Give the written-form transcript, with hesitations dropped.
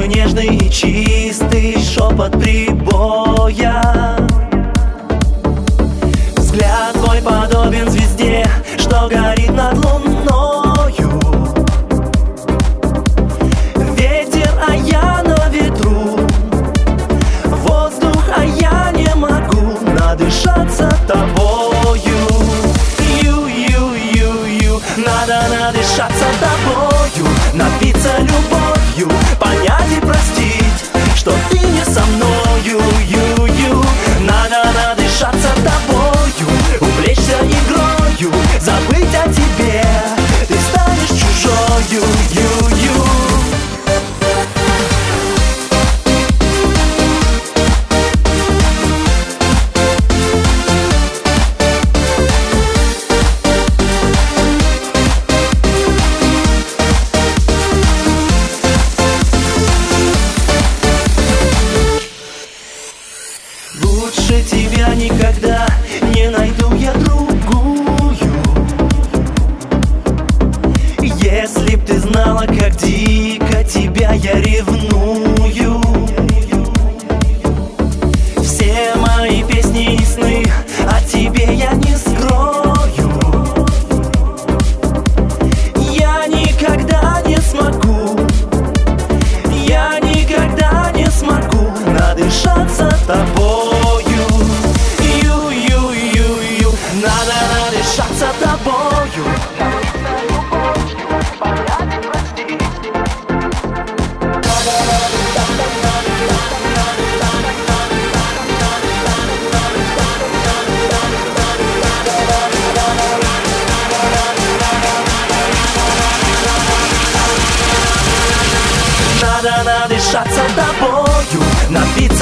Твой нежный и чистый шепот прибоя. Взгляд твой подобен звезде, что горит над луною. Ветер, а я на ветру, воздух, а я не могу надышаться тобою. Ю-ю-ю-ю, надо надышаться тобою, напиться любовью, понять и простить, что ты не со мною. Ю-ю, надо надышаться тобою, увлечься игрою, забыть о тебе, ты станешь чужою. Ю-ю. Лучше тебя никогда не найду я другую. Если б ты знала, как дико тебя я ревную. Все мои песни и сны о тебе я не скрою. Я никогда не смогу, я никогда не смогу надышаться тобою. Ю-ю-ю-ю, надо надышаться тобою. Надо надышаться тобою, напиться